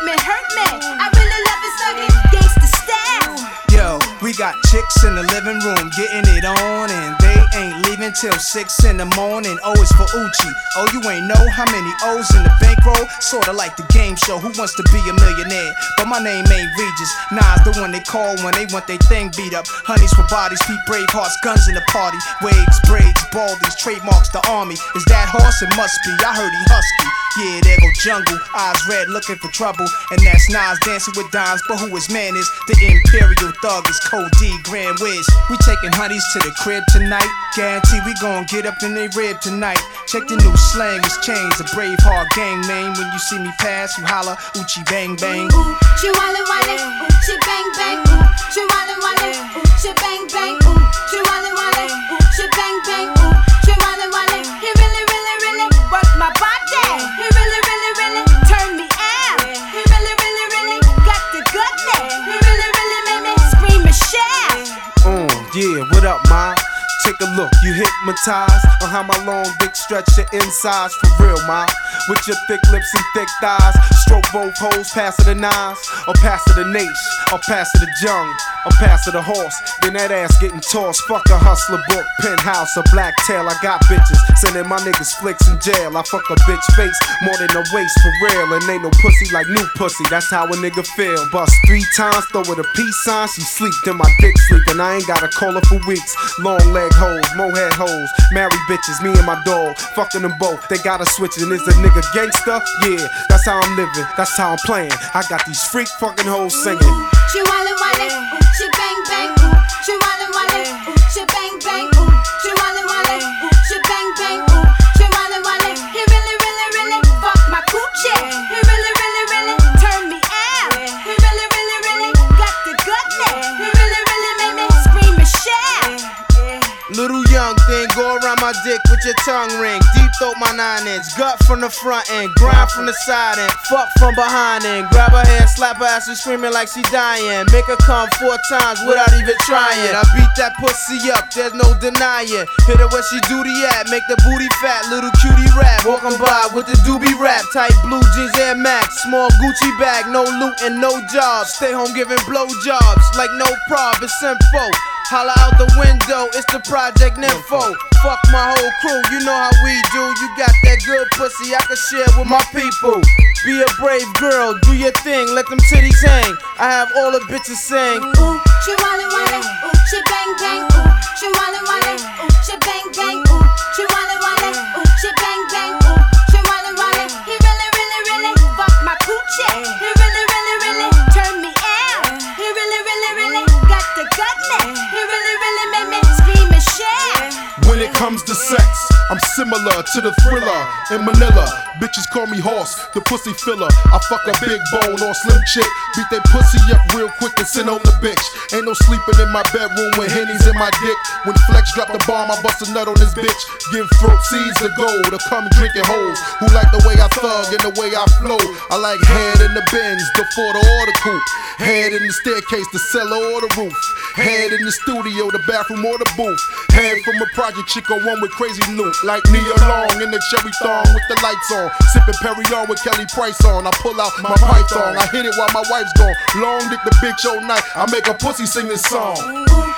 screaming, hurt me. I really love it, thuggin', gangsta style. Yo, we got chicks in the living room getting it on, and they ain't leaving till 6 in the morning. O is for Uchi. Oh, you ain't know how many O's in the bankroll? Sorta like the game show, Who Wants to Be a Millionaire? But my name ain't Regis. Nas the one they call when they want they thing beat up. Honeys for bodies, feet brave hearts, guns in the party. Waves, braids, baldies, trademarks the army. Is that horse? It must be. I heard he husky. Yeah, there go Jungle, eyes red, looking for trouble. And that's Nas dancing with dimes, but who his man is? The Imperial Thug is Code D, Grand Wiz. We taking honeys to the crib tonight. Guarantee we gon' get up in they rib tonight. Check the new slang, it's changed. A brave heart gang name. When you see me pass, you holla, Uchi bang bang. Ooh, she wallin' wallin', ooh, she bang bang, ooh, she wallin' wallin', ooh, she bang bang, ooh, she wallin' wallin', ooh, she bang bang, ooh, she wallin' wallin'. He really, really, really work my body. He really, really, really turn me out. He really, really, really got the goodness. He really, really made me scream and shout. Yeah, what up, ma? Take a look, you hypnotized on how my long dick stretch your insides for real, ma. With your thick lips and thick thighs, stroke both hoes, pass it the nines, or pass it the Nash, or pass it the Jung, or pass it the horse. Then that ass getting tossed. Fuck a hustler book, penthouse, a black tail. I got bitches sending my niggas flicks in jail. I fuck a bitch face more than a waist for real, and ain't no pussy like new pussy. That's how a nigga feel. Bust 3 times, throw her a peace sign. She sleep, then my dick sleep, and I ain't gotta call her for weeks. Long leg hoes, mohead hoes, married bitches, me and my dog, fucking them both. They gotta switch it. And is a nigga gangster? Yeah, that's how I'm living, that's how I'm playing. I got these freak fucking hoes singing. She wallin' wallin', ooh, she bang bang, ooh, she wallin' wallin', ooh, she bang bang, ooh, she wallin' wallin', ooh, she bang bang, ooh, she wallin' wallin'. He really, really, really fuck my coochie. He really, really, really turn me out. He really, really, really got the goodness. He really, really made me scream and shout. Little young thing, go around my dick with your tongue ring. Deep throat my 9-inch, gut from the front end, grind from the side end, fuck from behind end. Grab her hand, slap her ass and screaming like she dying. Make her come 4 times without even trying. I beat that pussy up, there's no denying. Hit her where she duty at, make the booty fat, little cutie rap. Walking by with the doobie rap, tight blue jeans Air Max, small Gucci bag, no loot and no jobs. Stay home giving blowjobs like no prob, it's info. Holla out the window, it's the Project Nympho. Fuck my whole crew, you know how we do. You got that good pussy I can share with my people. Be a brave girl, do your thing, let them titties hang. I have all the bitches sing. Ooh, she wallin' wallin', ooh, she bang bang, ooh, she wallin' wallin', ooh, she bang bang, ooh, she wallin' wallin', ooh, she bang bang, ooh, she wallin' wallin'. He really, really, really fuck my coochie. He really, really, really turn me out. He really, really, really got the goodness. He really, really made me scream and shout. When it comes to sex, I'm similar to the Thriller in Manila. Bitches call me Horse, the pussy filler. I fuck a big bone or slim chick, beat that pussy up real quick and send on the bitch. Ain't no sleeping in my bedroom with hennies in my dick. When Flex drop the bomb, I bust a nut on this bitch. Give throat seeds to gold, or come drinking hoes who like the way I thug and the way I flow. I like head in the Benz, the Ford or the coupe. Head in the staircase, the cellar or the roof. Head in the studio, the bathroom or the booth. Head from a project chick or one with crazy loot. Like Nia Long in the cherry thong with the lights on. Sipping Perrier with Kelly Price on. I pull out my python, I hit it while my wife's gone. Long dick the bitch all night, I make a pussy sing this song.